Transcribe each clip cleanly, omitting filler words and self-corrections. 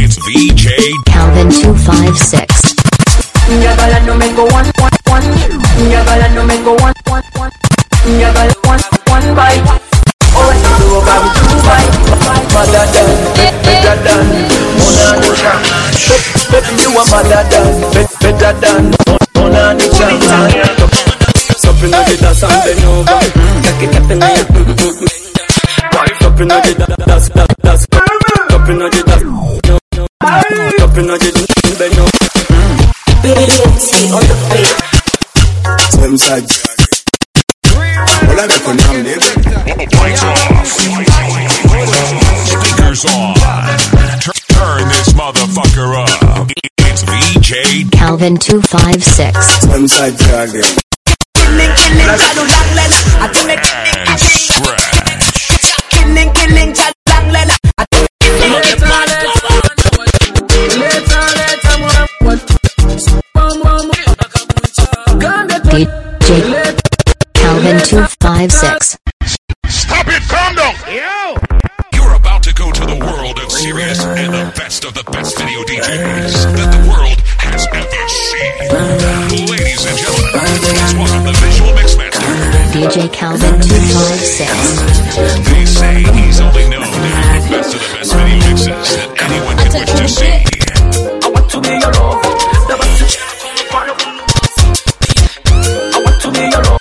It's VJ Calvin 256. Nyagala no me go one. Nyagala no me go one. Nyagala one bite. Oh, I do over with 2 bites. Mother done, better than Mona Lisa. You are mother done, better than Mona Lisa. Something like it, that's something over. Take it up in the something like it, that's something like it, that's something like it, bend over. See on the face. Same side. Well, I got on now, nigga. Lights off. Speakers on. Turn this motherfucker up. It's VJ Calvin 256. Same side, dragon. DJ Calvin 256. Stop it, calm down. You're about to go to the world of serious and the best video DJs that the world has ever seen. Ladies and gentlemen, this was the visual mixmaster. DJ Calvin 256. They say he's only known to have the best of the best video mixes that anyone could wish to see. I want to be your love. The best of I want to be your love.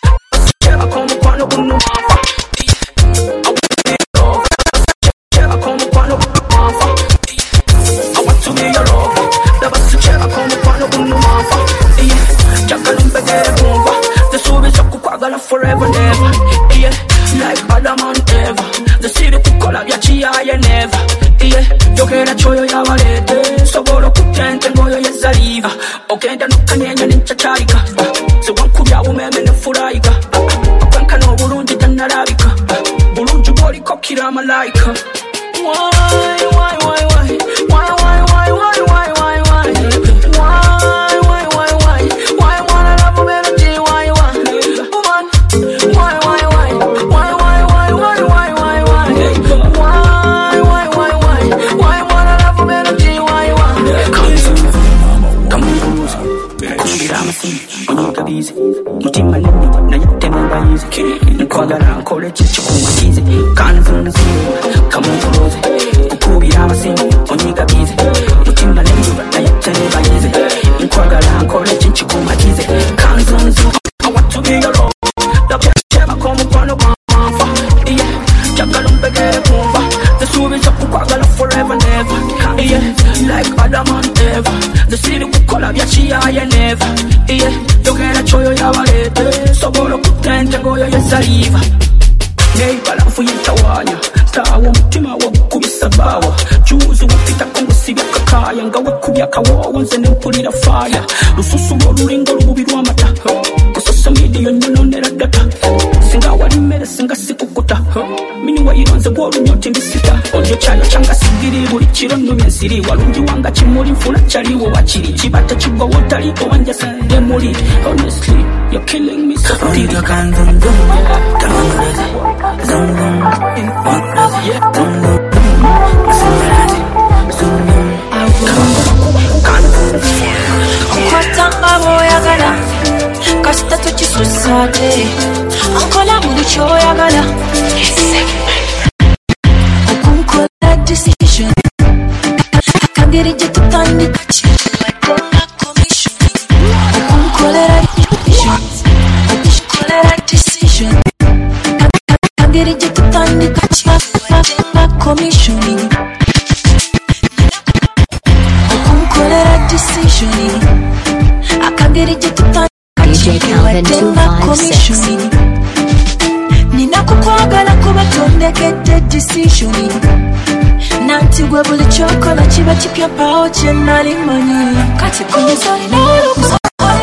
Forever never, yeah, like Adam and Eva. The city to call up Yachia, I never, yeah. Yo que la choyo ya valete, soboro kutente ngoyo ya saliva. Okenda nukanyenya ninchacharika, se wankubya umeme nefuraika. Akwanka no Burundi tanarabika, Burundi boli kokira malaika. Why? Mutima nini na yatemba hizi nkwagala nkole chichikumatize kanzunzi kamukuroze kukubira abasimu onyigabize mutima nini na yatemba hizi nkwagala nkole chichikumatize kanzunzi. I want to be your love. The chema komu kwano kwamfa, yeah. Chakala mpegere kumva, the story chakukwagala forever never, yeah. Like Adam and Eva, the city kukola vyachia I never, yeah. Yogera choyo ya walete, soboro kutente ngoyo ya saliva. Nei balafu yitawanya, tawo mutima wa gukubisa bawa. Chuzi wupita kongusibya kakaya, nga wekubya kawowa nze nempulira fire. Lususu ng'olulingo lububirwa amata, kusosa media nyononera data. Singa wali mere singa sikukuta, mini wayironze gw'olunyote mbisita. Olyo kyayo kyanga sigiri buli kiro nno byensiri. Walungi wanga kimuli nfula kyaliwo wakiri. Kibata kigwa wotali owanja sande muli. Honestly, you're killing me softly. Only can dum dum, zum zum, yeah, dum dum, zum dum. Kwatanga boyagala, kasita tukisusaate. Ankola buli kyoyagala. Okunkola decision. Akagere gye tutandika ki. Like commission. Okunkolera decision. Okunkolera decision. Akagere gye tutandika ki. Like commissioning. Okunkolera decision. Akagere gye tutandika DJ Calvin 256. Nina kukwagala kuba tondekedde decision. Nanti gwe buli kyokola kiba kipya mpawo kye nali manyi. Kati kunyuza n'olukusa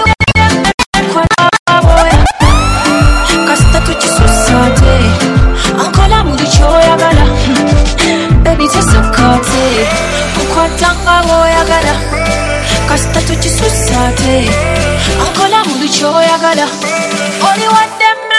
kasita tukisusaate. Ankola buli kyoyagala, baby tesukate. Nkwatanga bw'oyagala, kasita tukisusaate. Ankola buli kyoyagala, oli waddemma.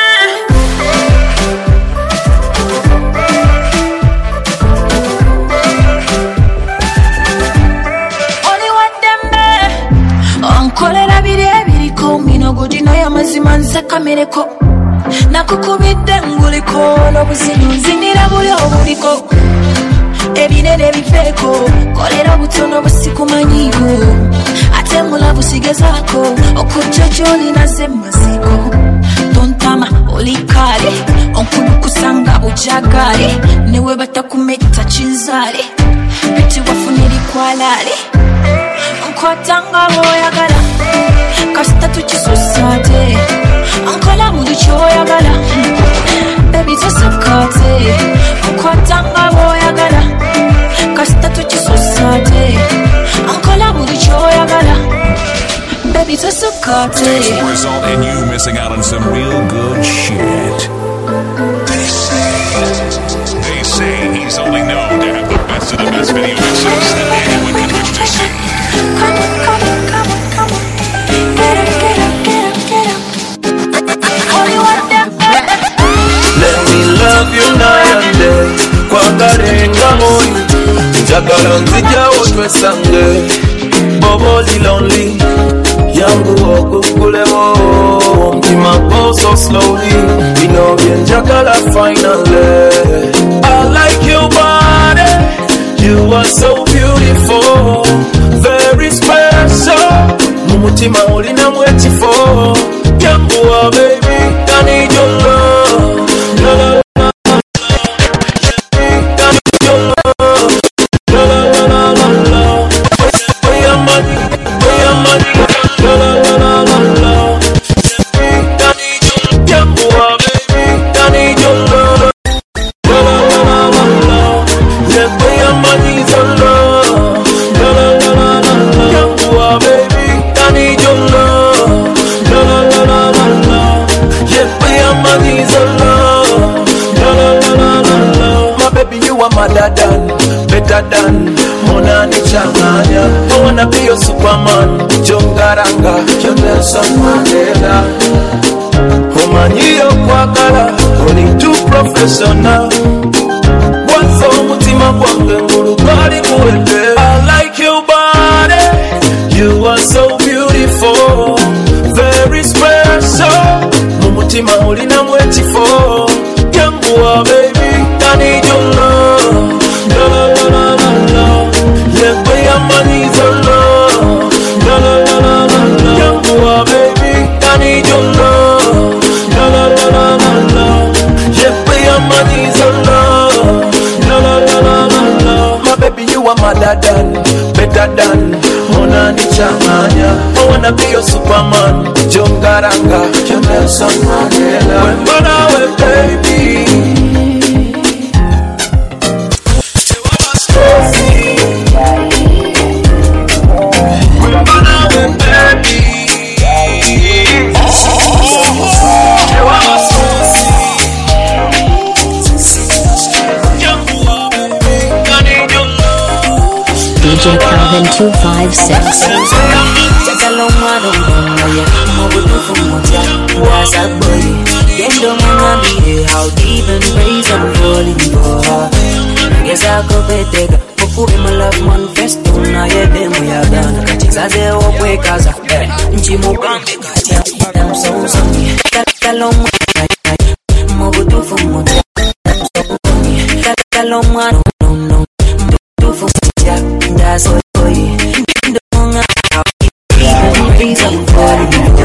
kamereko nakukubidde nguliko n'obuzibu nzinira buli obuliko ebinene bifeeko kolera butono busikumanyiiko ate mulabu sigezaako okujja gy'olina ze maziko tontama olikale onkulukusanga bujagale newe batakumetta kinzaale eti wafunira ikwalaale nkwatanga bw'oyagala kasita tukisusaate nkola buli ky'oyagala baby tosukate nkwatanga bw'oyagala kasita tukisusaate nkola buli ky'oyagala baby tosukate. Result in you missing out on some real good shit. They say he's only known to have the best of the best video mixes that anyone can wish to see. Come on, come on, come on, come on. Get up, get up, get up, get up. All you want them. Let me love you night and day. Kwagarenga moyo njagala nzijawo twesange boboli lonely yangu okukulemo omutima go so slowly bino byenjagala finally. I like your body, you are so beautiful, very special, mumutima olinamu ekifo yangu baby, I need your love, la la la. Better than Monani Changanya. I wanna be your Superman, Jongaranga, your Nelson Mandela. Homaniyo kwagala, only too professional. What's on mutima kwange ngulukali kuwete. I like your body, you are so beautiful, very special. Mumutima olinamu ekifo yangu baby, I need your love. La la la la la la, yeah, pay your money so low. La la la la la la, yangu baby, I need your love. La la la la la la, yeah, pay your money so low. La la la la la la, my baby you are better than Monani Changanya. I wanna be your Superman, Jongaranga, your Nelson Mandela. When Manawe baby. DJ Calvin 256. How deep and praise I'm falling for. Guess I could be taken. Kukuwe my love manifesto na yede muyagana kachizaze okwe kaza nchimugambe kacha I'm so sorry kaloma mobutufu moja kaloma no mobutufu moja ndaso oye ndonga reason for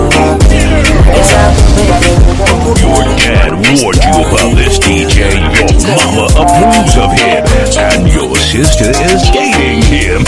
warned you about this, DJ. Your mama approves of him, and your sister is dating him.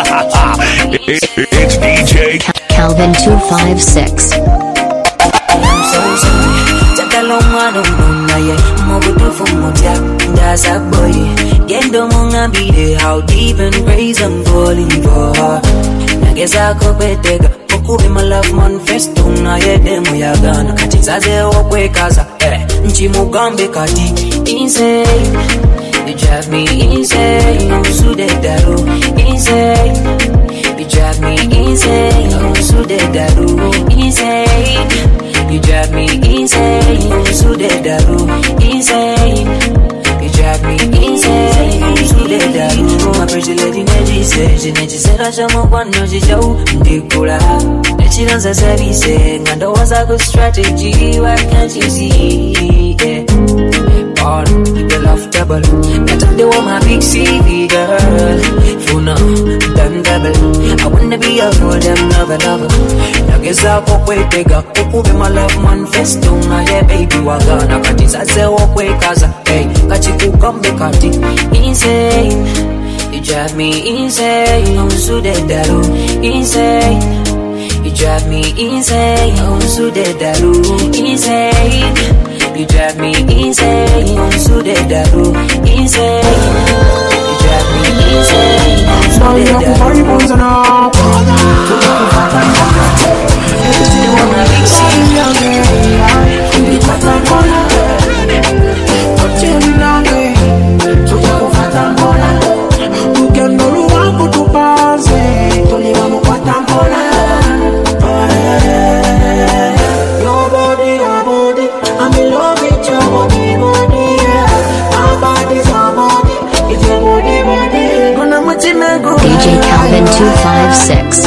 It's DJ Calvin 256. I'm so sorry. Takaloma no ye mobutufu moja ndasa boy. Gendo monga bide how deep and praise I'm falling for. Nageza kopetega kukuwe my love manifesto na yede muyagana kachizaze okwe kaza nchimugambe kati insane. You drive me insane, I'm so daru insane. You drive me insane, I'm so daru insane. You drive me insane, I'm so daru insane. You drive me insane, I'm so daru. My pretty lady, Nechisera chamo kwano chichau ndikula Nechiranza service Ngando waza good strategy Why can't you see yeah. All the love double That they want my big CV girl Funa, done double I wanna be a for them lover Nageza kokwe tega Ukube my love manifesto Na yeah baby waga Nakatiza ze wakwe kaza Hey, kachiku kambe kati Insane You drive me insane, I'm so dead daru. Insane. You drive me insane, I'm so dead daru. Insane. You drive me insane, I'm so dead daru. Insane. You drive me insane, I'm so dead daru. DJ Calvin 256.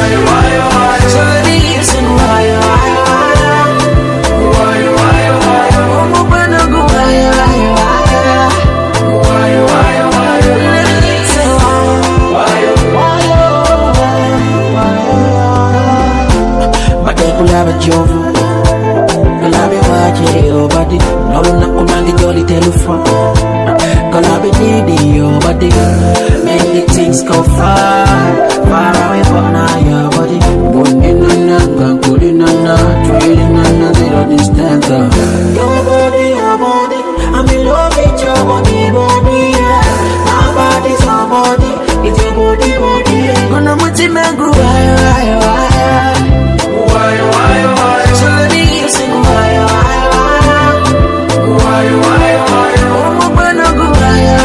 Many things go far, far away, but now your body. Going in and out, going in and out, drilling and out, zero distance. Your body, I'm in love with your body, yeah. My body's your body, it's your body. Gonna put him and go, why? Sorry, you sing, why? Oh, my gonna go,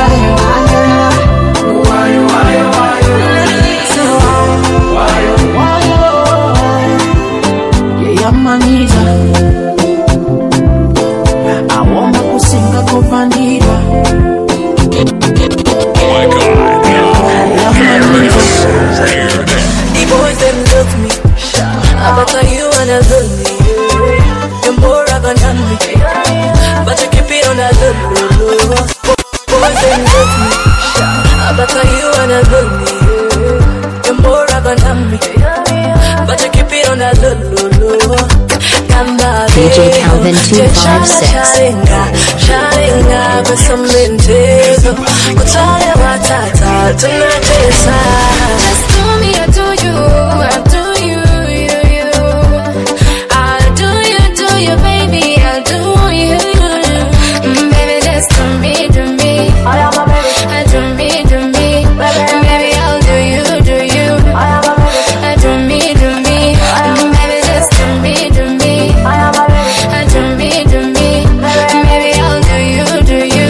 DJ Calvin 256. Just do me, I do you, I do you. I'll do you, baby, I'll do you. Baby, just do me. Do me. Baby, I'll do you. Do me. Baby, just do me. Do me. Baby, I'll do you.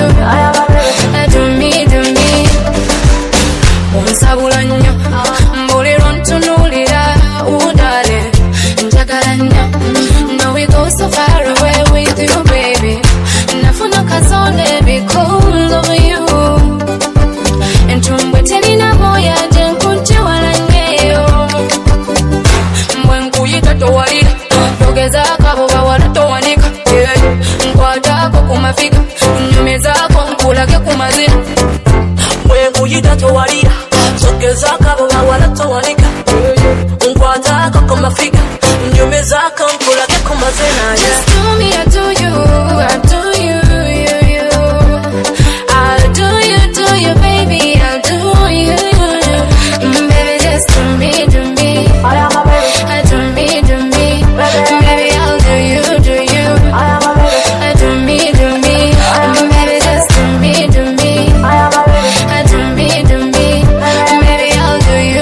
Do me. Unsabula nnyo, mbulira ntunulira, udale, njagala nnyo. No, we go so far away with you, baby. Nafuna kazone because of you. Entumbwe telina moya jenkunti wala nyeyo. Mwenkuyita towalira, togezako abo bawala towanika. Nkwatako kumafika, nyumizako nkulage kumazina. Mwenkuyita towalira, togezako abo bawala towanika. Nkwatako kumafika, nyumizako nkulage kumazina. Just do me, I do you. I'll do you, baby, I'll do you. Baby, just do me. Do me. Baby, I'll do you. Do me. Baby, just do me. Baby, I'll do you.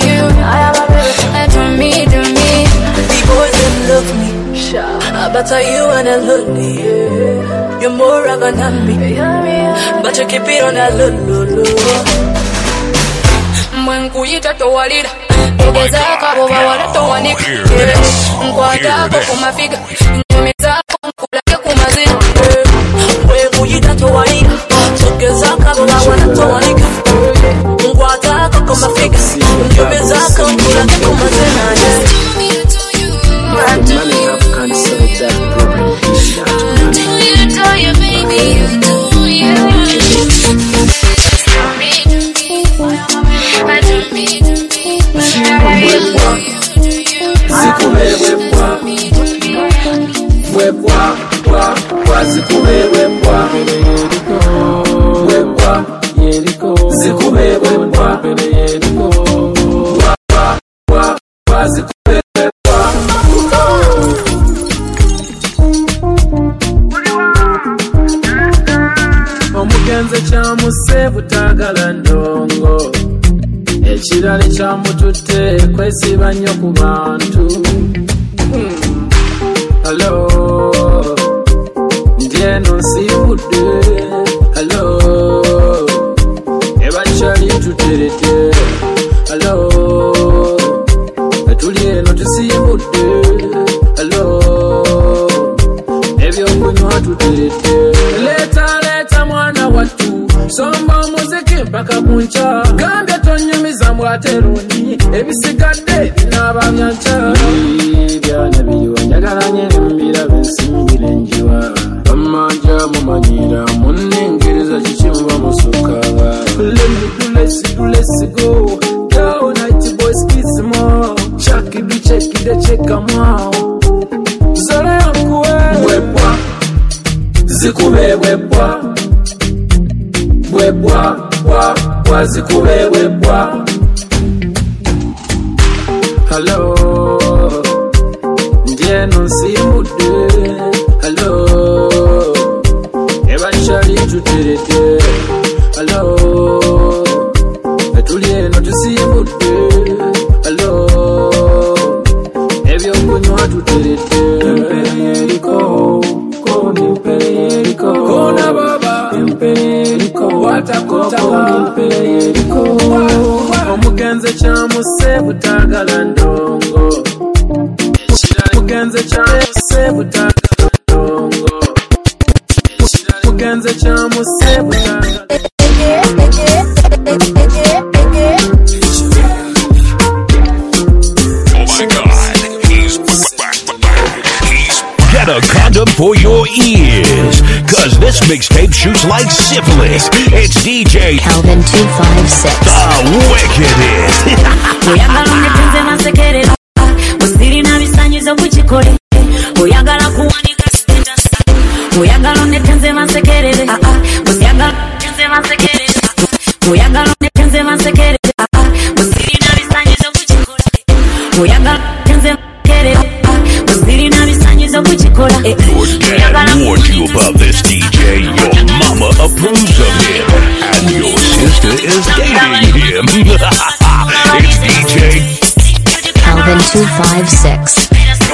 Do me. The boys that love me, but are you and I love me? You're more than me, but you keep it on that low. Mwenkuyita towalira, togezako abo bawala towanika. Nkwatako kumafiga, nyumizako nkulage kumazina. Mwenkuyita towalira, togezako abo bawala towanika. Nkwatako mafika tumezaka kula kama tena Money have cancelled that problem. Do you baby, you do you. Omugenze kyamuse butagala ndongo ekirala kyamututte kwesiba nnyo ku bantu. Hello ndieno nsibudde. Hello ebakyali tuterete. Hello etuli eno tusibudde. Hello ebyokunywa tuterete. Leta mwana watu somba muziki mpaka kuncha. Gambye tonyumiza mbwateruni ebisigadde binabamyancha. Byana biriwa njagala nyerembira bensimbire njiwa. Bamanja mumanyira munengereza kikimuba musuka. Let's go. Go night boys kiss more. Chucky be check them out. Zara yankuwe webwa zikube webwa bwa zikube webwa. Hello ndieno nsibudde. Hello ebakyali tuterete. Hello etuli eno tusibudde. Hello ebyokunywa tuterete. Emperieriko Imperieriko kona baba Imperieriko watakutaka Imperieriko. Omugenze kyamuse butagala ndongo. Omugenze kyamuse butagala ndongo. Omugenze kyamuse butagala. Get a condom for your ears, cause this mixtape shoots like syphilis. It's DJ Calvin 256. The Wickedest. oyagala ondetenze masekerera osiri nabisanyizo kuchikole oyagala kuwanika status oyagala ondetenze masekerera oyagala ondetenze masekerera oyagala ondetenze masekerera osiri nabisanyizo kuchikole oyagala ondetenze masekerera osiri nabisanyizo kuchikola. Your dad warned you about this DJ. Your mama approves of him, and your sister is dating him. It's DJ Calvin 256.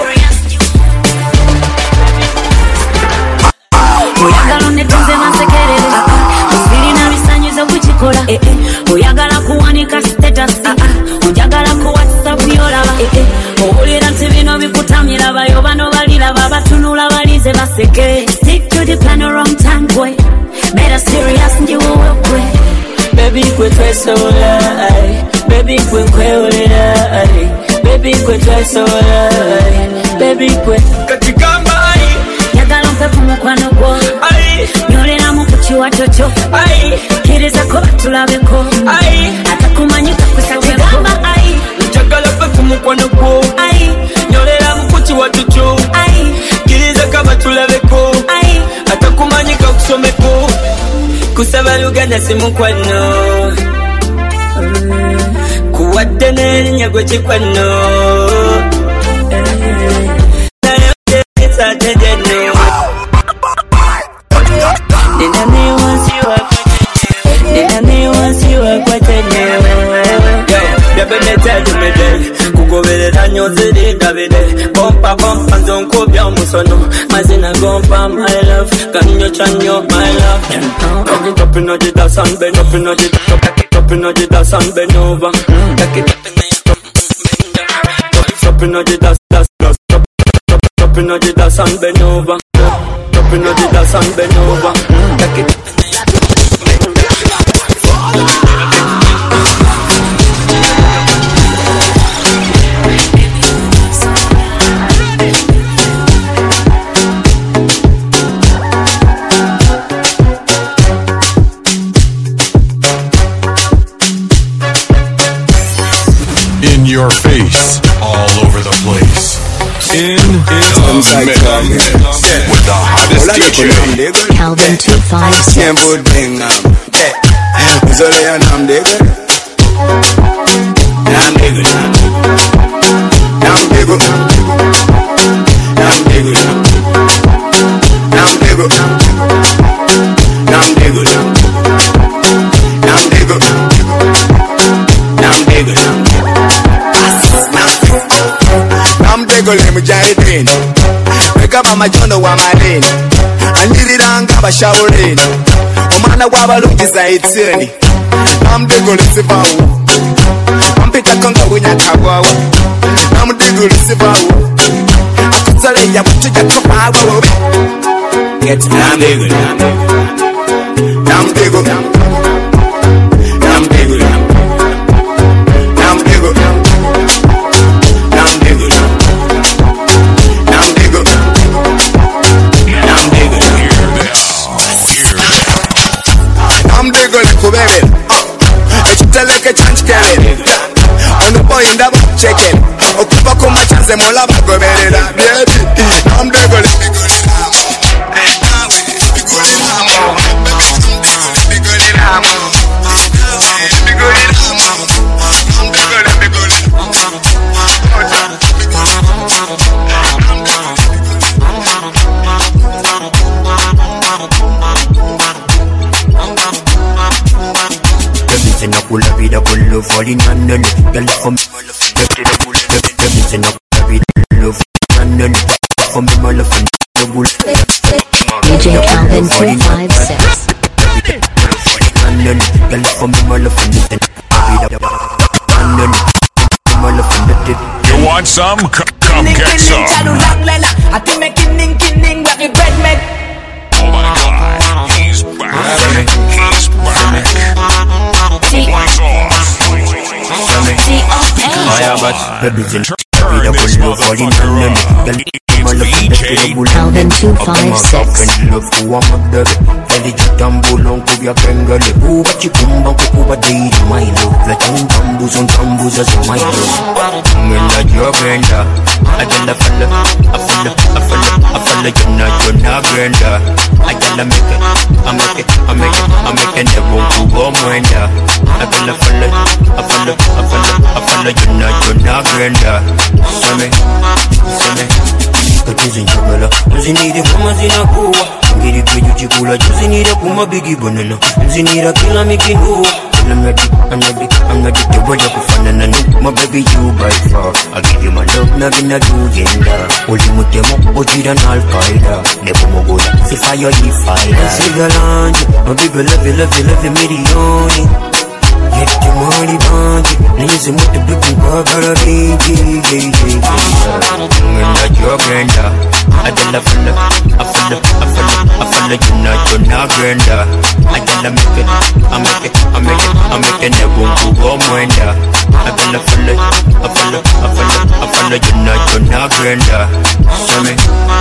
oyagala ondetenze masekerera osiri nabisanyizo kuchikola. oyagala kuwanika status oyagala ku WhatsApp yolaba. owulira nti bino bikutamira bayo bano baliraba batunula balize baseke. Stick to the plan, wrong time boy, better serious njiwowekwe. Baby kwe twesola, baby kwe kweolera, baby kwe twesola, baby kwe katigamba yagala mpe ku mukwano gwo nyolera mu kukiwato kyo kiriza ko batulabeko atakumanyika kusatebamba njagala mpe ku mukwano gwo nyolera mu kukiwato kyo kiriza ko batulabeko atakumanyika kusomeko kusaba Luganda si mukwano kuwadde n'erinnya gwe kikwano kugoberera nnyo ziri ndabire bompa nzonkubya omusono mazina gompa my love kanyo chanyo my love. Take it up in the dance and bend up in the up in the dance and bend over. Take it up in the dance up in the dance and bend over. Up in the dance and bend over. Take it in your face, all over the place. In the mix with the hottest DJ, Calvin 256. Wake up on my journal while my lane. I need it on Gaba showering. Omana Wabalungi Saitsini. I'm the good Sibaw. I'm Peter Conga Winyakawa. I'm the good Sibaw. I could tell you what to get from my world. Get I'm the good. I'm the good. I'm the good. I'm the good. Like a chance carry on the boy in the back checking. Okupa kuma chance mola bago berera baby. I'm the good. Kula vida con lo falling and then girl from DJ Calvin 256. You want some? Come get some. Oh my God, he's back. He's back. Lights off. Turn this motherfucker up. It's VJ Calvin 256. Zinire kuma zinakuwa ngiri kujikula zinire kuma bigi banana zinira kila mikinuwa I'm ready to watch you kufana na my baby you by far I give you my love na gina dugenda uli mutemo ojira na alkaida nebo mogola si fire di fire sigalanje my baby love milioni get your money bunch niggas with the big bugger big I'm your granda I feel you're not granda I make it never go mwenda I feel you're not granda Sammy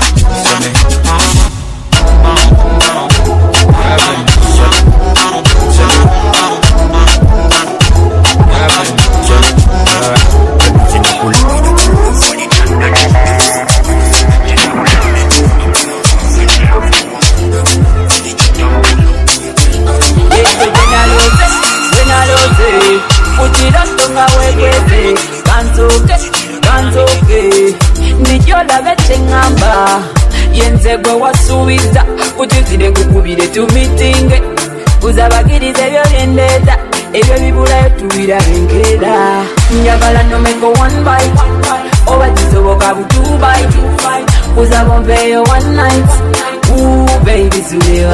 Yenzegwe wasubiza kutuzire kukubire tumitinge uzabagiriza ebyo byendeza ebyo bibulayo tubirabengera njagala nomeko one bite oba kisoboka bu 2 bite uzabombeyo one night ooh baby zule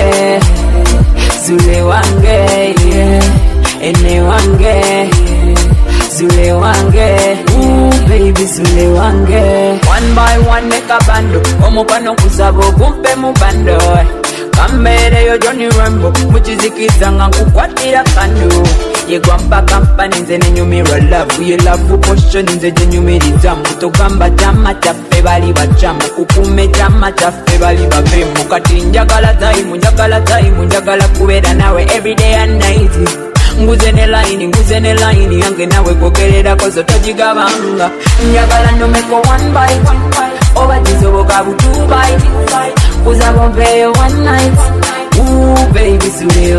wange yeah. Ene wange Zule wange, ooh baby Zule wange. One by one make a bando, omupano kusabo kumpe mubando. Kambere yo Johnny Rambo, muchizikisa nga kukwatira kando. Yegwa mpaka mpani nze nenyumira love, ye love potion nze jenyumiriza. Mutogamba chama chaffe bali bachamu, kukume chama chaffe bali bavemu. Kati njagala njagala kubeera nawe every day and night. Nguze ne line yange nawe kogerera kozo chigabanga njagala nomeko one bite obakizoboka bu 2 bite kuza bombeyo one night ooh baby Zule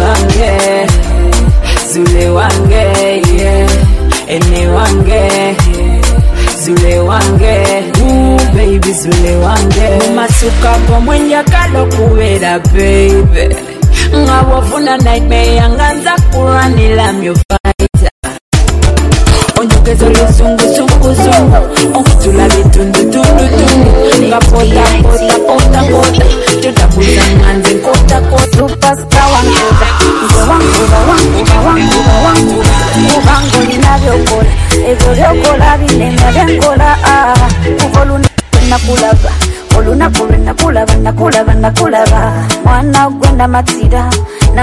wange yeah ene wange Zule wange ooh baby Zule wange masuka pomwe njagala kuwera baby ngawofuna nightmare yanganza kuranila myo fighter onyogeza luzungu okutula bitundu ngapota tutabuza nganze kota superstar wanguba ubango linavyokola evyo vyokola vinenya vyankola uvolunakulava nakulava mwana gwenda matira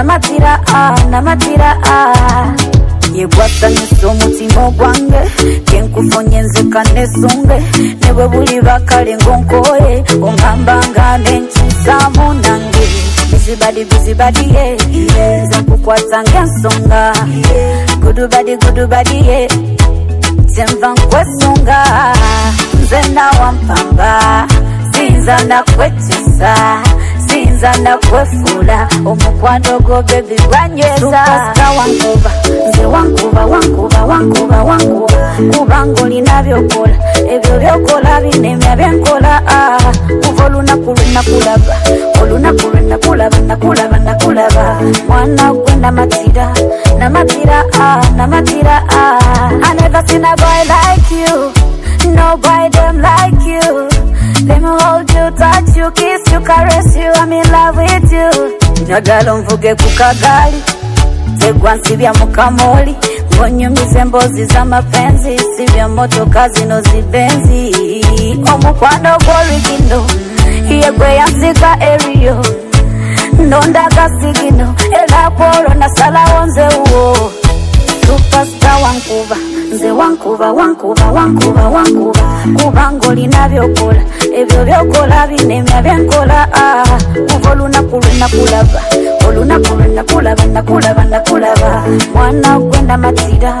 yegwasanisa omutima gwange kenkufonye nzeka nesunge nebwe buli bakale ngonkoye ongambanga nenkyusamu nange bizibadi ye nza nkukwatanga ensonga gudubadi ye kyenva nkwesunga nze nawampamba sinza nakwetisa sinza nakwefula omukwano gwo bebi gwanyweza superstar wankuba nze wankuba kubanga olina byokola ebyo byokola binemya byenkola kuva olunaku lwenakulaba mwana gwe namatira I never seen a boy like you, no boy them like you. Let me hold you, touch you, kiss you, caress you, I'm in love with you. Njagala mvuge kukagali tegwa nsibya mukamoli ngonyumize mbozi z'amapenzi sibya motoka zino zibenzi omukwano gw'origino yegwe yansiga eriyo ndondaga sigino era kwolo nasalawo nze uwo superstar wankuba nze wankuba kubanga olina byokola ebyo byokola binemya byenkola kuva olunaku lwenakulaba mwana gwe namatira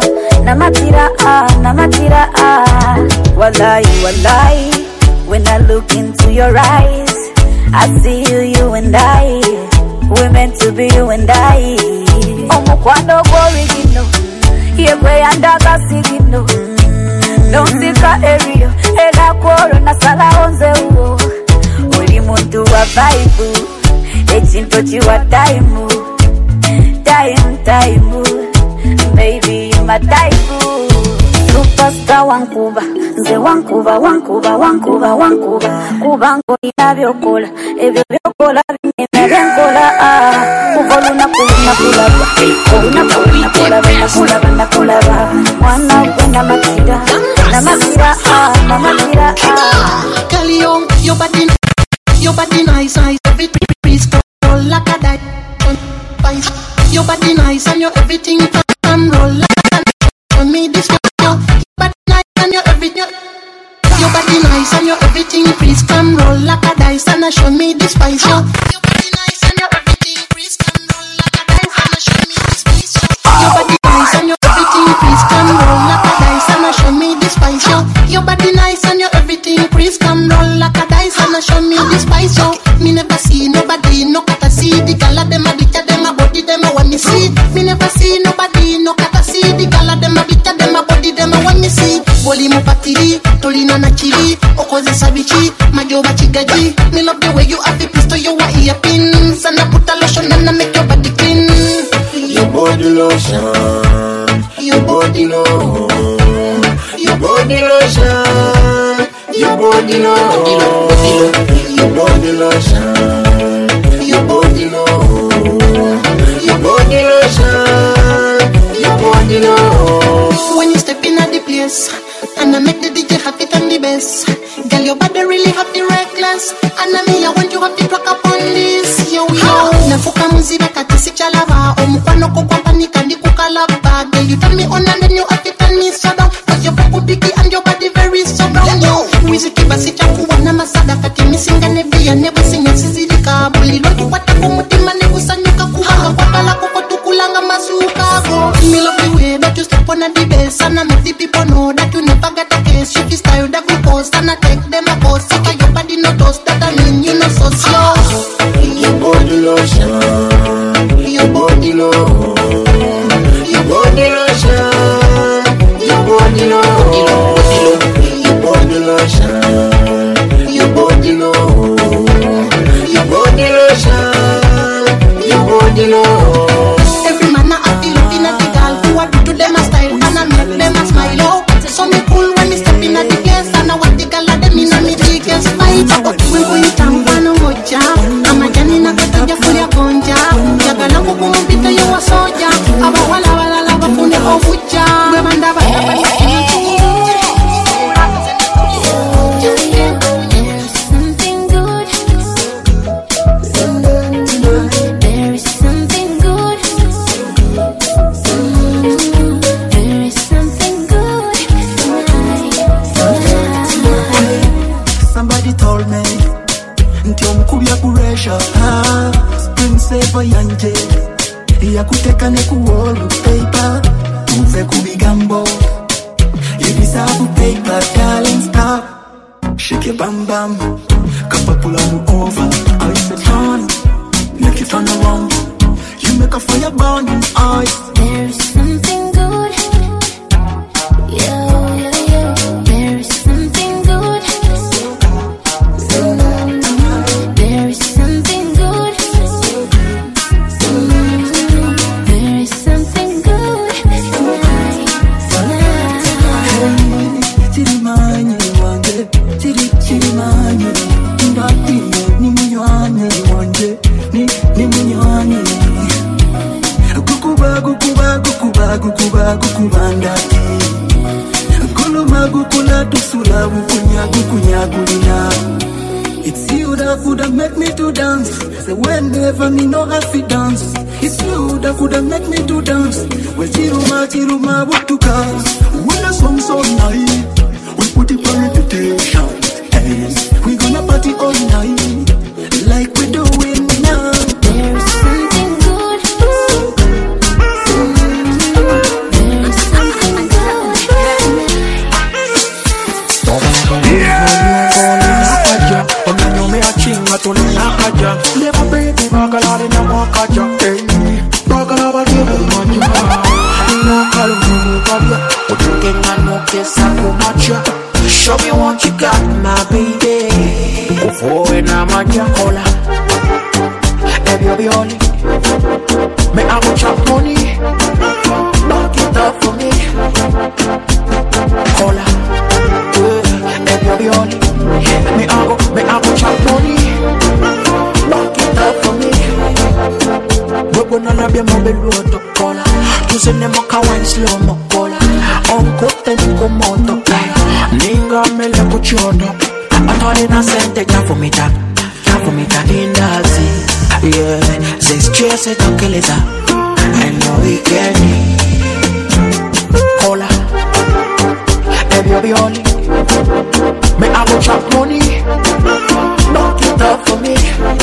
wallahi when I look into your eyes I see you and I we're meant to be you and I omukwano gw'origino yegwe yandaga sigino nonsika eriyo era kwolo nasalawo nze uwo oli muntu wa vibe ekintu kiwa time baby my type superstar wankuba nze wankuba kubanga olina byokola ebyo byokola binemya byenkola kuva olunaku nakulaba mwana gwe namatira Kalio, your body nice, everything is roll like a dice. Your body nice and your everything can roll like a dice. Show me this one, your body nice and your everything. Your body nice and your everything, please come roll like a dice and show me this spice. Your body nice and your everything, please come roll like a dice and show me this spice. Your body nice and your everything, please come roll like a dice and show me this spice. Your body nice and your everything, please come roll like a dice and show me this spice. Me never see nobody, no kata see the gala dem a bitcha dem a body dem a when me see. Me never see nobody, no kata see the gala dem a bitcha dem a body dem a when me see. Boli mo patiri, tolina na chili, okoze sabichi, majoba chigaji. Me love the way you have the pistol, you are ear pins, and I put a lotion and I make your body clean. Your body lotion, your body lotion, your body lotion, your body lotion, your body lotion, your body lotion, your body lotion, your body lotion. When you step in at the place, and I make the DJ happy and the best. Girl, your body really happy, reckless. And I mean, I want you happy, rock up on this. Yo. Nafuka muziba katisi chalava. Omukwano kukwapani kandi kukalaba. Girl, you turn me on and then you have to turn me so down. Cause your body biggie and your body very so brown. Yo, wiziki basi chakuwa na masada. Kati misinga nebi ya nebu singa sizirika. Buli lotu wata kumutima nebu sanyuka kuhanga. Kwa kala kukotukulanga masuka. Me love the way that you step on the bass. And I make the people know that you never never get a case. She is style the glucose and I take them a post. So your body no toast, that I mean you know so slow. Your body lotion, your body lotion, your body lotion, your body lotion, your body lotion, your body lotion, your body lotion, your body lotion. Every man I feel looking at the girl who I do to them a style and I make them a smile. Oh, so me cool when me step in at the gas and I want the girl at them in a me biggest fight. We tampano moja, I'm a janina kata ya furia konja. Jagala kukumpita yo wa soja, aba wala wala lava funde ofuja. We manda banda banda. Ya kuteka ne kuolu paper Uve kubigambo You deserve paper, darling, stop Shake your bam bam Kapa pull on over I said turn Make it turn around You make a fire burn in eyes There's something good. Yeah, yeah, yeah. There is something good. There is something good. There is something good. Chirimanye wanje Chirimanye Ndati ni munywane wanje Ni munywane Gukuba ndati Kuluma gukula tusula Gukunyagulina It's you that coulda make me to dance Say whenever me know how to dance It's you that coulda make me to dance Well chiruma butuka When the song so nice We put it for reputation Hey, we gonna party all night Like we doing now There is something good. There is something good. Never baby, bagala na mwakaja. Bagala bagala manja. No kalumu kabia. Utuke ngano kesa kumacha. Show me what you got, my baby. Ufoe na manja kola. Baby, I'll be on it. Me I go chop money. Knock it up for me. Kola. Baby, I'll be on it. Me I go chop money. Knock it up for me. We're gonna be more below cola. Using them mocha wine slow mo cola. Uncle ten go moto cola. Ninga mele kuchodo. Atore na sente for me ta indazi. Yeah, say stress it don't kill it. I know we can. Cola. Baby, I'll be on it. Me I go chop money. Knock it up for me.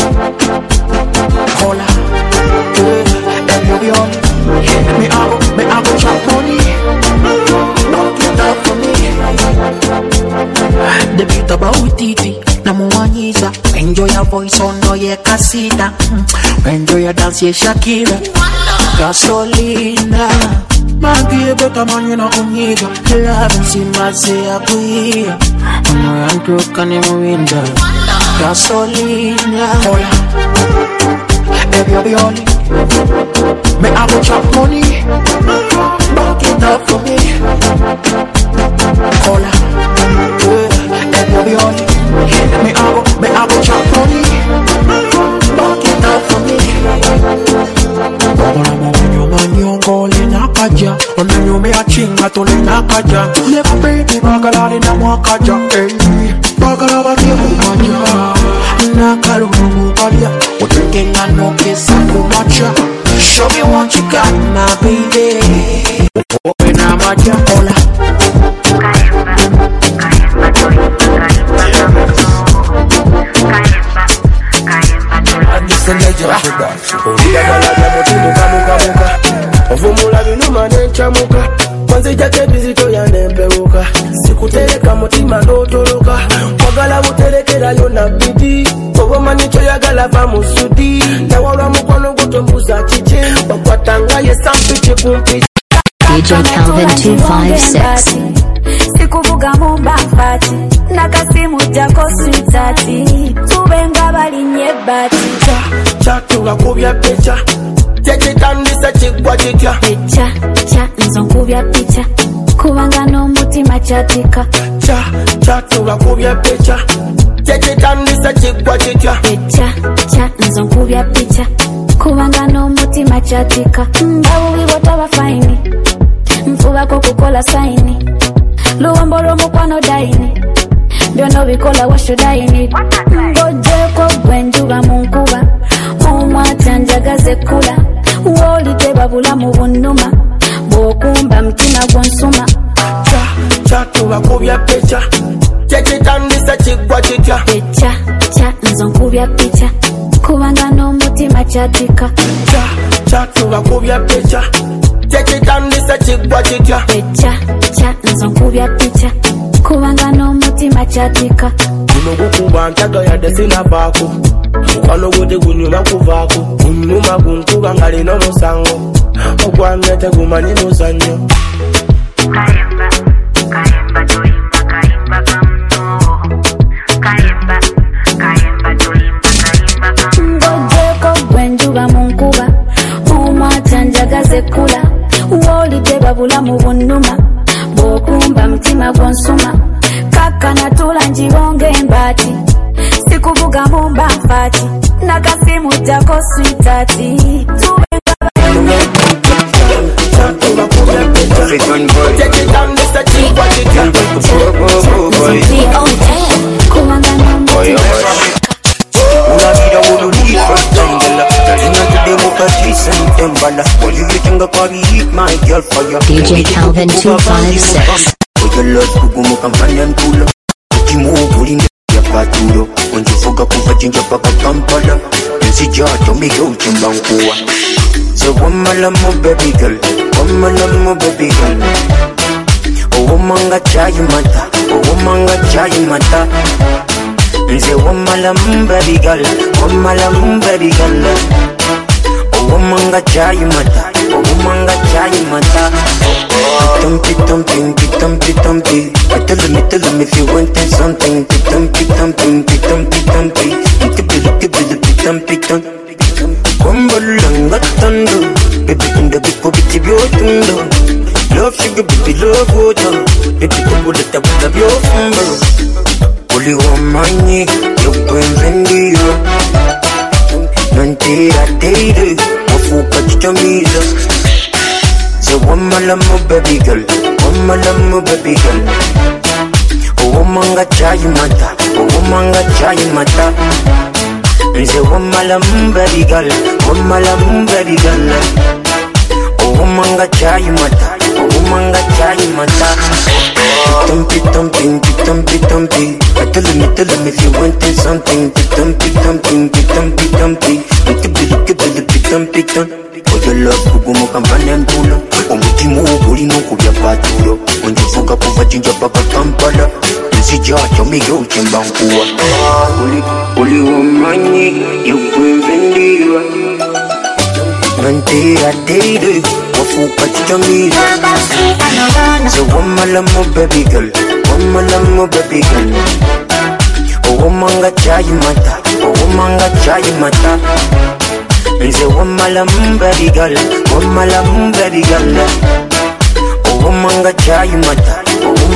Cola. Baby, I'll be on it. Me I go chop money. Knock it up for me. The beat about it. Namuwanyiza. Enjoy your voice on no ye kasita. Enjoy your dance ye Shakira. Gasolina. Magi beta manyina kunyiga. Love simaze ya kuia. Ono yantoka ni muwinda. Gasolina. Hola. Baby, I'll be on it. Me I go chop money. Knock it up for me. Hola. Baby, I'll be on it. Me I go chop money. Knock it up for me. Baba mwenyo manyongo linakaja. Mwenyo meachinga to linakaja. Never baby bagala na mwakaja. Bagala bagala manja. Nakalumu kalia. Utuke ngano kesa kumacha. Show me what you got, my baby. Open a maja hola. Ovumula binuma nenchamuka Kwanza jake bizito ya nemperuka mutima n'otoloka kwagala buterekerayo na bidi obamanyi kyoyagala va mu sudi nawalwa mukwano gutombuza kiki okwatanga yesampiki kumpi DJ Calvin 256 sikuvuga mumba mfati nakasimu jako sweetati tubenga balinye bati chatuga kubya pecha tekitandisa kigwa kitya pecha nzo nkubya picha kubanga n'omutima kyatika chatuga kubya pecha tekitandisa kigwa kitya pecha nzo nkubya picha kubanga n'omutima kyatika ngabubi bwotaba faini nfubako kukola saini luwombo lw'omukwano daini byonna bikola washudaini ngojeko gwenjuba mu nkuba omwata njagaze kula woolidde babula mu bunnuma bw'okumba mutima gw'onsuma chatuga kubya pecha tekitandisa kigwa kitya pecha nzo nkubya picha kubanga n'omutima kyatika chatuga kubya pecha tekitandisa kigwa kitya pecha nzo nkubya picha kubanga n'omutima kyatika guno gukuba ntaga yadde sinavaako mukwano gwote gunyuma kuvaako gunnuma gunkuba nga lina omusango ogwange tegumanyi muzannyo kayemba toyimba kayimba kamuno kayemba toyimba ngojeko gwenjuba mu nkuba omwata njagaze kula woolidde babula mu bunnuma bw'okumba mutima gw'onsuma kakkana tula njibonge embaati sikuvuga mumba nfaati nakasimu jako sweetati DJ Calvin 256 unjivuga kuva jinja paka Kampala nsijato miyo chimbankuwa so wamala mo baby girl owomanga chayi mata nze wamala mo baby girl owomanga chayi mata Tumpy, tell me if you want something. Tumpy, Kumbalanga tando, baby in the big poverty biotundo. Love sugar, baby love water, baby kubu the top of your fumble. Only one money, you bring vendio. Mentira daily, wafuka chichamiza. So wamala mo baby girl. Owomanga chayi mata nze wamala baby girl owomanga chayi mata Tumpy, tell me if you want something. Tumpy. For your love, kugumo kampanya ntula omutima ogulina okubya patulo onjivuga kuva jinja paka Kampala nsijato miyo chimbankuwa uli womanyi yokwenvendirwa mentira daily wafuka chichamiza so wamala mo baby girl owomanga chayi mata nze wamala baby girl owomanga chayi mata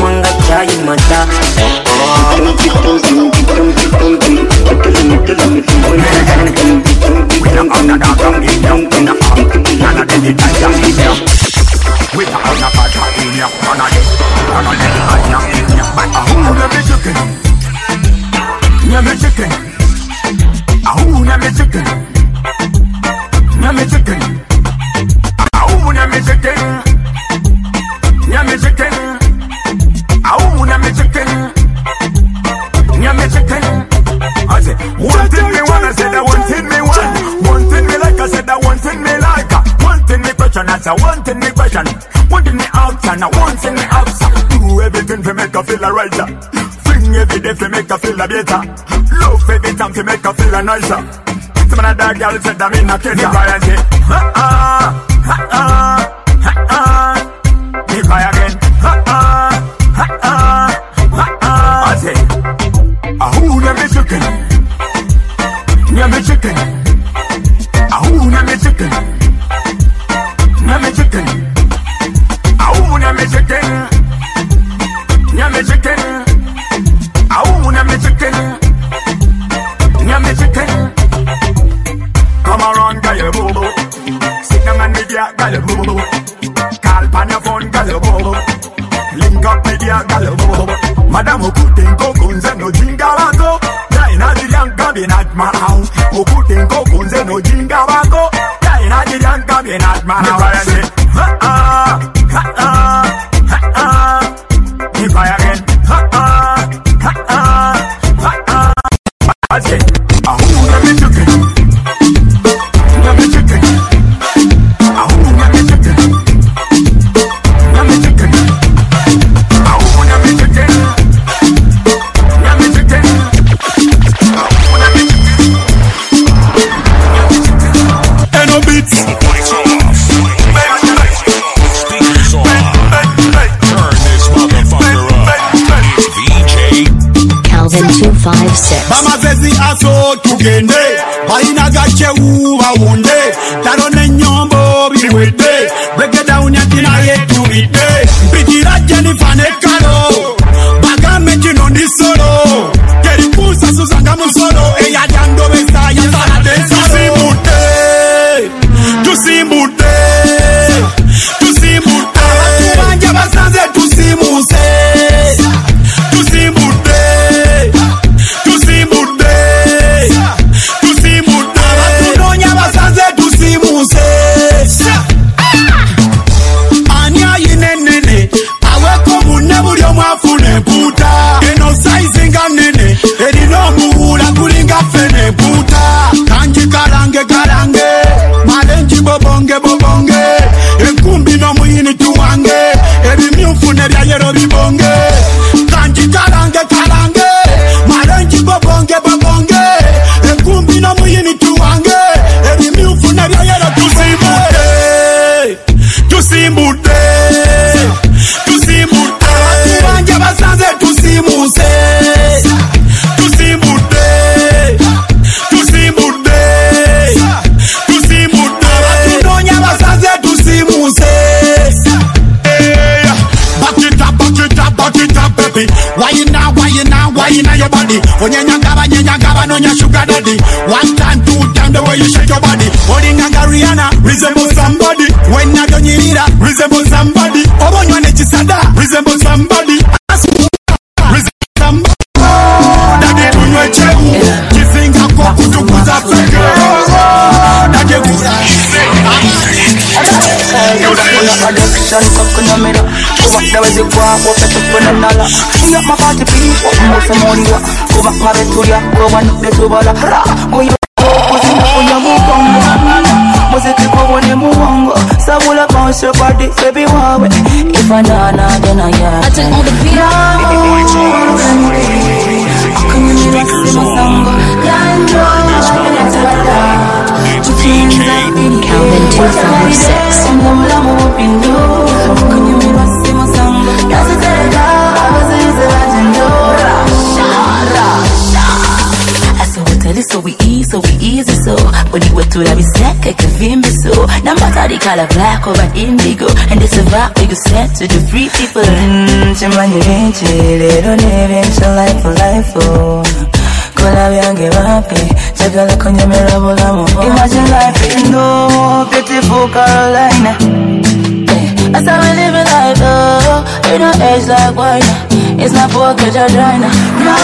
One thing me question, one thing me ask, and one thing me ask. Do everything to make her feel alright. thing every day to make her feel better. Love every time to make her feel nicer. Some of the girls said I'm in a kid. Me cry and say, me cry again. I say, who name me chicken? Name me chicken. Who name me chicken? Name me chicken. Who name me chicken? Name me chicken. Who name me chicken? Name me chicken. Come around, girl, you boo boo. Sit down and meet ya, girl, you boo boo. Call pan your phone, girl, you boo boo. Link up with ya, girl, you boo boo. Madam, who could think of guns and no jingawago? Dina the young cabin at my house. Who could think of guns and no jingawago? Dina the young cabin at my house. Me cry again. I say, who let me chicken? Let me chicken. Who let me chicken? Let me chicken. Who let me chicken? Let me chicken. Who let me chicken? And no beats. Lights off. Speakers off. Turn this motherfucker up. It's VJ Calvin 256. Mama zezi aso tugende Baina gache uwa wunde Tarone nyombo biwete Break it down ya tina yetu ite Mpikira jenifane karo Baga mechi nondi solo Keri pusa susanga musolo Eya jando besa ya sarate Tusimute Tusimute Tusimute Abatuwanja basanze tusimuse Tusimute Abatunonya basanze tusimuse Anya yinenene Aweko mune buli omwafune mputa Eno size nga nene Erino muhula kulinga fene mputa Kanji kalange kalange Malenji bobonge bobonge Enkumbi no muyini tuwange Ebimyufune bya yero bibonge Kanji kalange kalange Malenji bobonge bobonge Enkumbi no muyini tuwange Ebimyufune bya yero tusimute Tusimute Tusimute Abatuwanje basanze tusimuse Tusimute Tusimute Tusimute Abatunonya basanze tusimuse Back it up, back it up, back it up, baby. Why you now your body? Onyanyagaba, no nya sugar daddy. One time, two time, the way you shake your body. Odinga Rihanna, resemble somebody. When you don't need it, resemble somebody. Obonywane Chisada, resemble somebody. Resemble somebody. Daddy tunywe cheu, kisinga kwa kutukuza feke. Daddy gura. Addiction, coconut mirror. Go back the way you go, go fetch up on a dollar. Bring up my party people, move some money. Go back my Victoria, go and up the Tubala. Go you go, you move on. Music go on the move. Sabula bounce your body, baby, wow. If I don't, then I am. I take all the beat out. Can you hear us in my song? It's VJ Calvin 256. So we easy so but you were to be slack like a vimbi so no matter the color black or an indigo and this is vibe we go send to the free people chimani vinci little living to life for life oh kola vyange vapi chagala kwenye mirabula mo imagine life in no beautiful Carolina that's how we live life oh you don't age like wine it's not pocket or dry now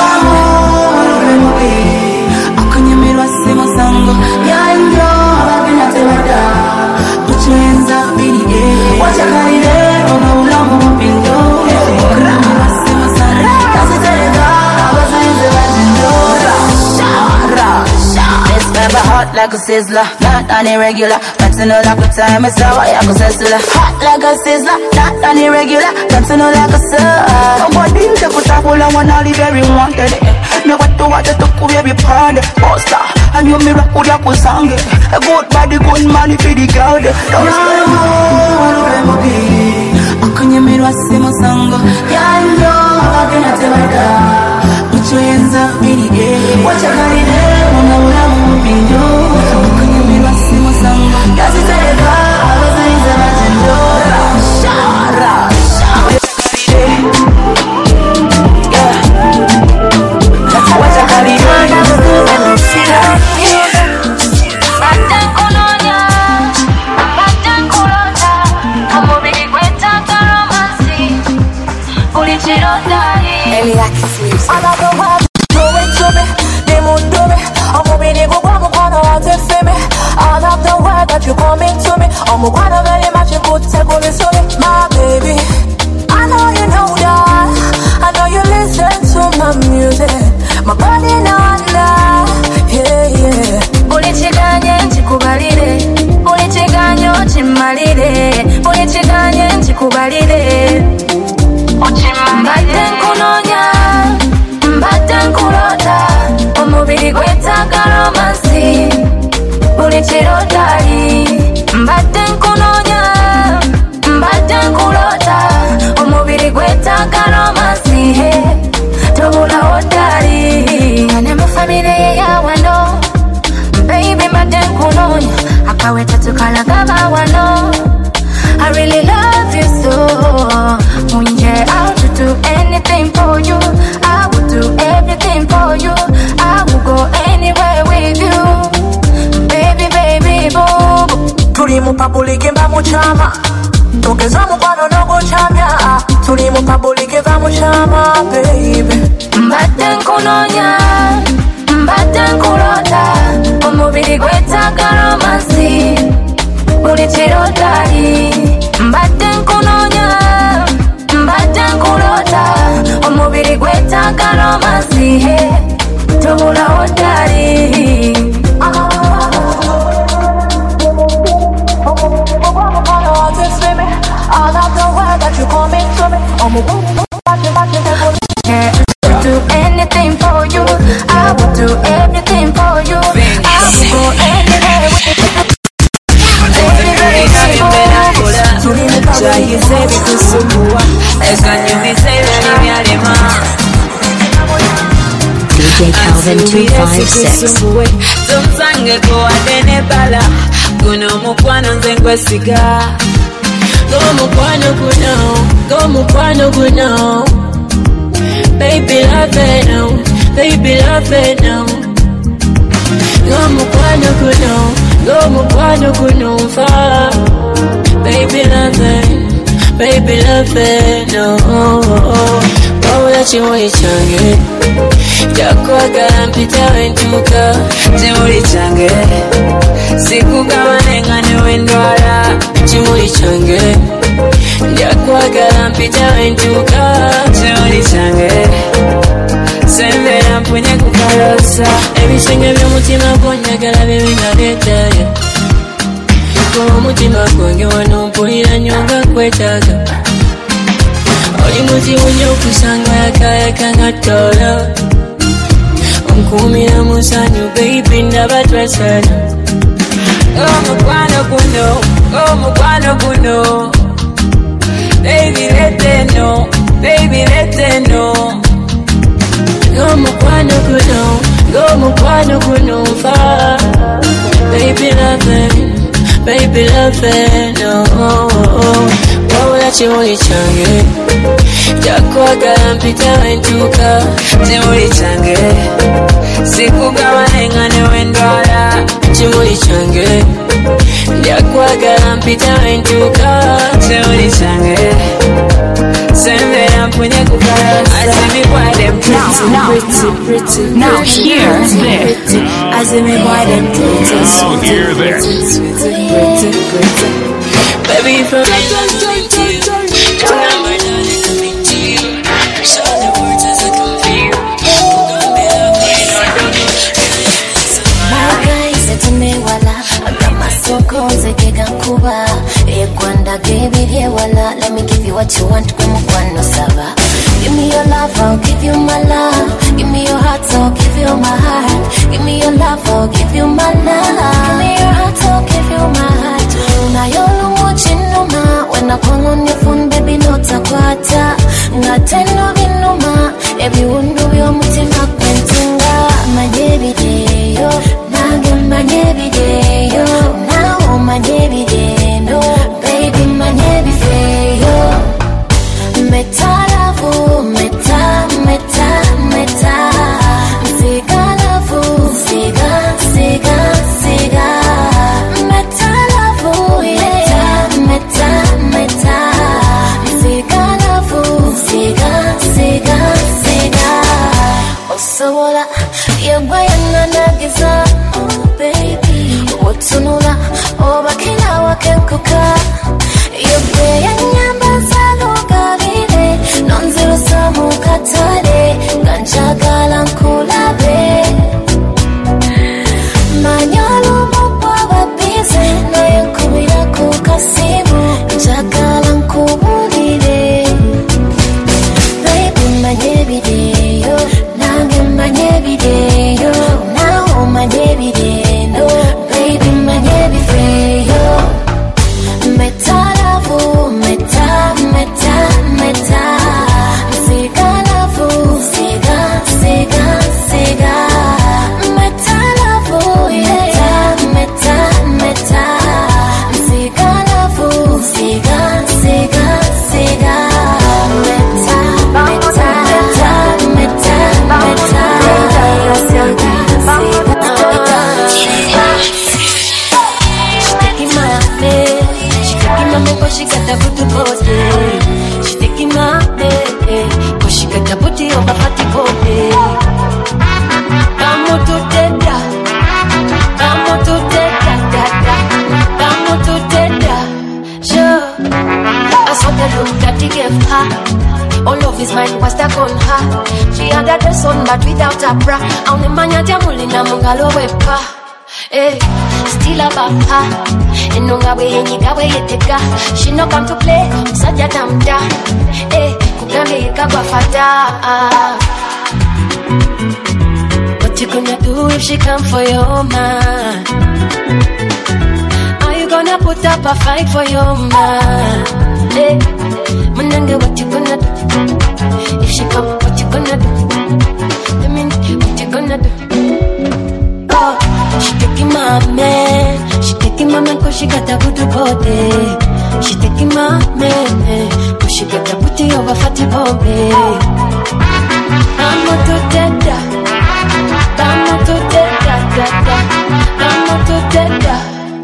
Kunyumirwa sima sango ya nyo Abina tewada Put your hands up in the air Wacha kaide Ona ulamu mpindo Kunyumirwa sima sango Kasi terega Abaza yunze wajindo This pepper hot like a sizzler Not on irregular Got to know like a time is how I go sizzler Hot like a sizzler Not on irregular Got to know like a sir Nobody take with a whole I wanna live very wanted. Me what to watch to cool every pond. Poster, and you miracle ya kusange. A good body, good money for the girl. Don't stop. Akunye mirwa simo sango. Yeah, I know, I cannot tell my God. Put your hands up in the air. Watch your body there, wanna move in you. Akunye mirwa simo sango. That's it, I was a legend. Shara. You coming to me, I'm gonna very much you put take on this my baby. I know you know that. I know you listen to my music. My body now, yeah, yeah. Ulichiganye nchikubalire, ulichiganyo chimalire, ulichiganye nchikubalire. Mbate nkunonya, mbate nkulota, omubiri gwetaaga romansi. Ulichirodali, mbate nkunonya, mbate nkulota, omubiri gwetaaga romansi. Tobula odali, ane mufamile ya wano. Baby mbate nkunonya, akaweta tukalagaba wano. I really love you so. Munje, I would do anything for you. I would do everything for you. I will go anywhere with you. Baby, baby, boo. Tuli mu public mba mu chama. Togeza mukwano n'ogucamya. Tuli mu public mba mu chama, baby. Mbate nkunonya, mbate nkulota, omubiri gwetaaga romansi. Ulichirodali, mbate nkunonya, mbate nkulota, omubiri gwetaaga romansi. Tobula odali. I love the way that you come into me. I would do anything for you. I would do everything for you. I would go anywhere with you. DJ Calvin 256. Tumsange ko adene bala kuno mukwano nze nkwesiga go mukwano kuno baby love it now, baby love it now. Go mukwano kuno fa baby love it now. Wawula chimuli change jakwagala mpita wentuka chimuli change sikugabane nga newendwala chimuli change jakwagala mpita wentuka chimuli change sembera mpunye kukalosa ebisenge by'omutima gwonyagala bibe nga byetaaga omutima gwange wano mpulira nyonga kwetaaga oli muzibu nnyo okusanga yakayaka nga ttoola onkuumira mu nsanyu baby ndaba twasana omukwano guno baby let them know omukwano guno nfa baby love it no. Wawula chimuli change jakwagala mpita wentuka chimuli change sikugabane nga newendwala chimuli change jakwagala mpita wentuka chimuli change sembera mpunye kukalasa azimibwa dem pretty Now hear this. azimibwa dem Now hear this. Baby, from my guys, tumewala kama soko zekega kuba ekwanda gebirye wala. Let me give you what you want, como cuando saba. Give me your love, I'll give over fatty body. Come to deda, come to deda, come to deda. Sure, I saw the look that he gave her. All of his mind was stuck on her. She had a dress on but without a bra. Only manya jamulina mungalo wepa. Eh, still about her. Enunga we yenyiga we yeteka. She no come to play, saja tamda. Eh, kukambe ikagwa fata. What you gonna do if she come for your man? Are you gonna put up a fight for your man? Eh, mananga, what you gonna do? If she come, what you gonna do? I mean, what you gonna do? Oh, she taking my man. She taking my man cause she got a good body. She taking my man cause she got a booty over fatty body. I'm not to deda. I'm not to deda. I'm not to deda.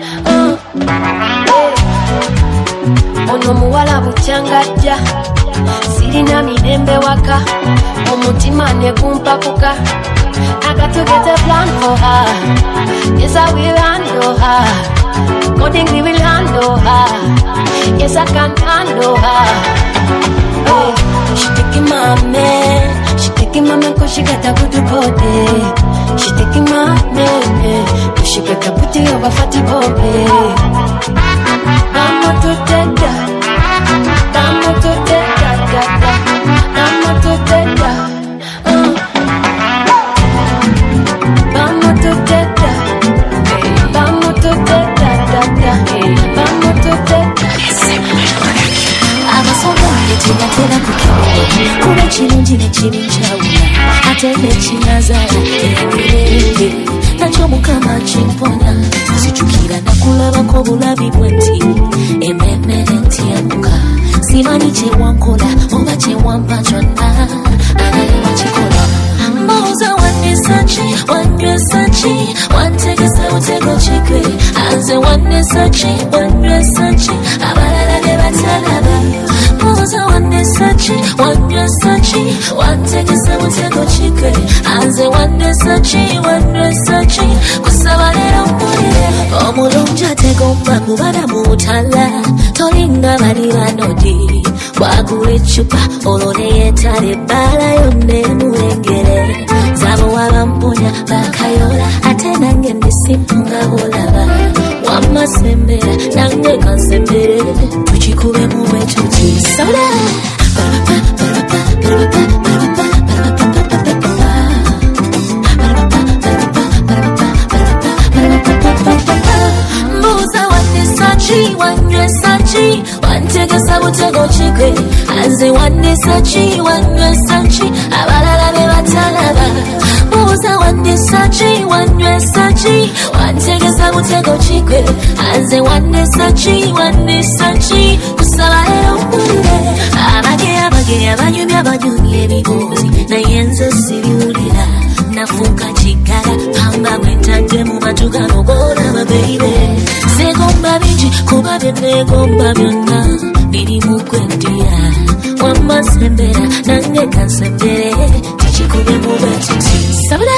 Ono muwala buchangaja. Sirina mirembe waka. Omutima ne kumpakuka. I got to get a plan for her. Yes, I will handle her. Accordingly, will handle her. Yes, I can handle her. Oh, she taking my man. She taking my man cause she got a good body. She taking my man cause she got a booty over fatty body. I'm not to deda. I'm not to deda. I'm not to deda. Tinatera kukiwe kuba kirungi nekirinjawula ate nekinazala emirembe nakyo mukama kimpona nzijukira nakulabako bulabi bwenti ememere ntyemuka simanyi kyewankola oba kyewampa kyonna anaye wakikola mbooza wannesa ki wanywesa ki wantegesa butego kigwe anze wannesa ki wanywesa ki abalala ne batalaba mbooza wannesa ki wanywesa ki wantegesa butego kigwe anze wannesa ki wanywesa ki kusaba leero mpulire omulungi ategomba kubala mu butala tolinga bali banodi wagula ecupa olwo neyeetala ebbaala yonna emulengere zabo wabamponya bakayola ate nange ndisimpunga bolaba wamasembera nange kansembere tukikube mu bwetuti sola mbuuza wannesa ki wanywesa ki wantegesa butego kigwe anze wannesa ki wanywesa ki abalala be batalaba mbuuza wannesa ki wanywesa ki wantegesa butego kigwe anze wannesa ki wannesa ki kusaba leero mpulire abage abanyumya abanyumya ebibuuzi naye nze sibiwulira nafuuka kigala pamba bwentadde mu matu gano golaba beibe segomba bingi kuba byenegomba byonna biri mu kwendiya wamasembera nange kansembere tukikube mu bwetuti sabula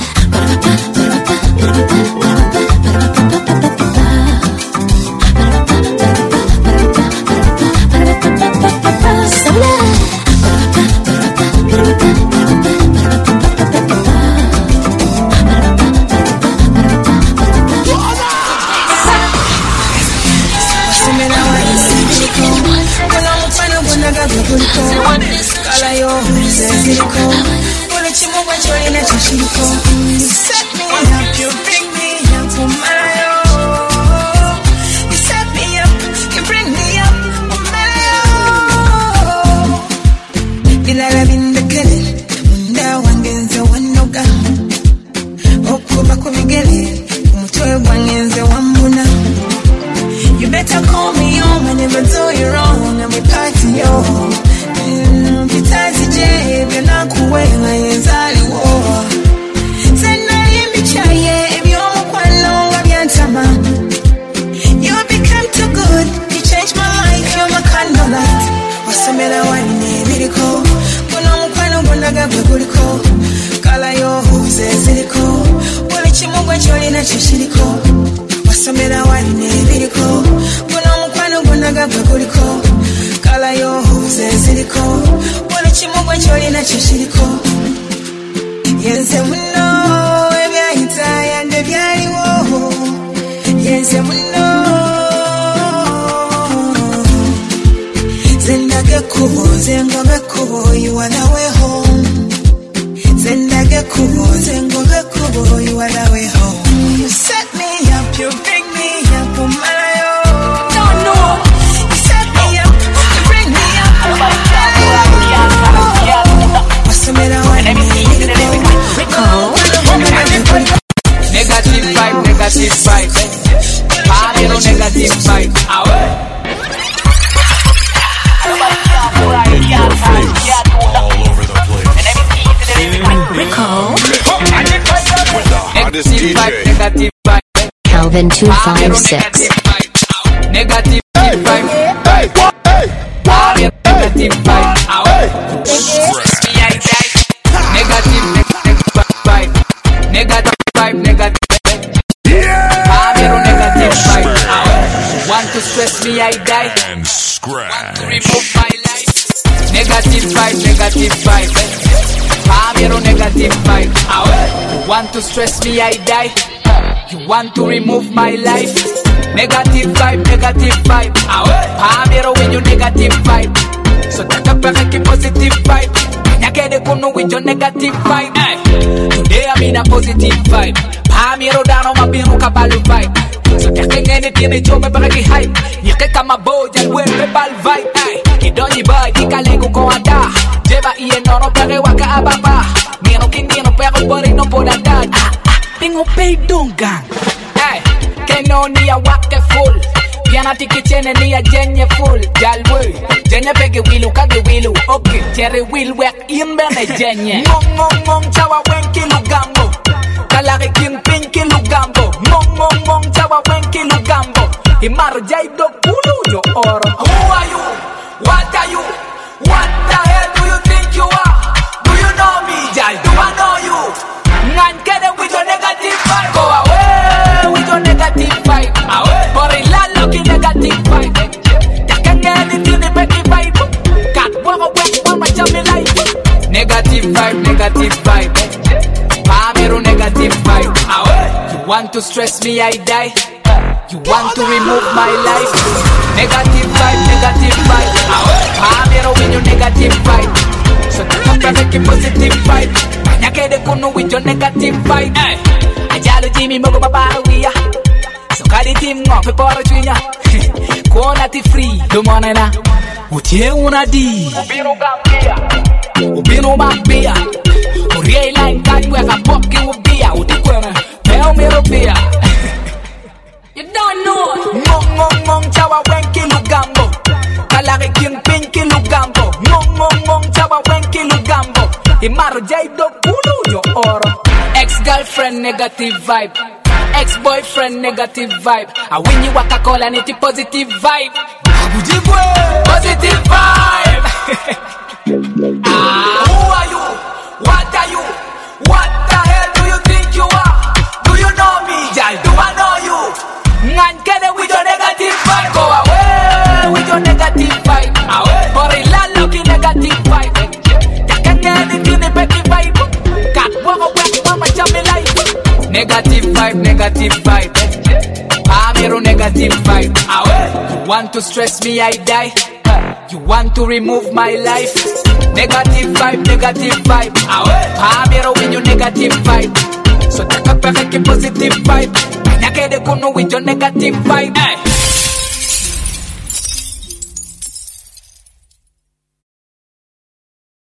set me up, you bring me up for my own. You set me up, you bring me up for my own. Bilala bindekele, munda wangenze wanoga. Okuba kubigele, umutwe wangenze wambuna. You better call me on whenever do you wrong and we party on. Kitazi jebe na kuwenga yenzali wo. Sena yemi chaye ebyo kimu gwe kyolina kyo kiriko yenze muno ebyayita yande byaliwo yenze muno zendage kubo zengobe kubo you are the way home zendage kubo zengobe kubo you are the way home you set me up you bring me up umalayo no you set me up you bring me up wasemera wani negative vibe Pamelo negative vibe Negative Calvin 256 Negative vibe Negative vibe Negative want to stress me, I die. And scratch. Want to remove my life. Negative vibe. Pamero negative vibe. You want to stress me, I die. You want to remove my life. Negative vibe. Pamero when you negative vibe. So take a break, positive vibe. Nyakede kono with your negative vibe. Today I'm in a positive vibe. Pamero down on my biru kabalu vibe. So kakengene tiene chome para ki hype. Yeke kama boja lwembe bal vibe. Kidonyi boy kikalego ko ata. Jeba iye nono pere waka ababa. Nino kinino pero bori no poda dad. Tengo pay dongang. Keno ni ya wake full. Piana tiki chene ni ya jenye full. Jalwe jenye pege wilu kage wilu. Okay cherry will work imbe ne jenye. Mong chawa wenki lugambo. Kalari king pinky lugambo. Mong chawa wenki lugambo. Imaro jaido kulu yo oro. Who are you? What are you? What the hell do you think you are? Do you know me? Jai, do I know you? Ngan kede with your negative vibe. Go away with your negative vibe. Away. Bori lalo ki negative vibe. Takangeni tini peki vibe. Kakwago wenki wama chami life. Negative vibe. Pamero negative vibe. You want to stress me, I die. You want to remove my life. Negative vibe. Pamero when you negative vibe. So take a break, positive vibe. Nyakede kono with your negative vibe. Ajalo Jimmy mogo babawiya. So kadi team ngope poro chunya. Kuona ti free, dumone na. Utie una di. Ubino mapia. Uriye line kadi weka poki ubia. Utikwena, peo mero bia. You don't know. Mong chawa wenki lugambo. Kalari king pinky lugambo. Mong chawa wenki lugambo. Imaro jaido kulu yo oro. Ex-girlfriend negative vibe. Ex-boyfriend negative vibe. I win you waka cola niti positive vibe. Abujigwe positive vibe. Who are you? What are you? What the hell do you think you are? Do you know me? Jai, do I know you? Ngan kede with your negative vibe. Go away with your negative vibe. Bori lalo ki negative vibe. Takangeni tini peki vibe. Kakwago wenki wama chami life. Negative vibe. Pamero negative vibe. You want to stress me, I die. You want to remove my life. Negative vibe. Pamero when you negative vibe. So take a break, positive vibe. Nyakede kono with your negative vibe.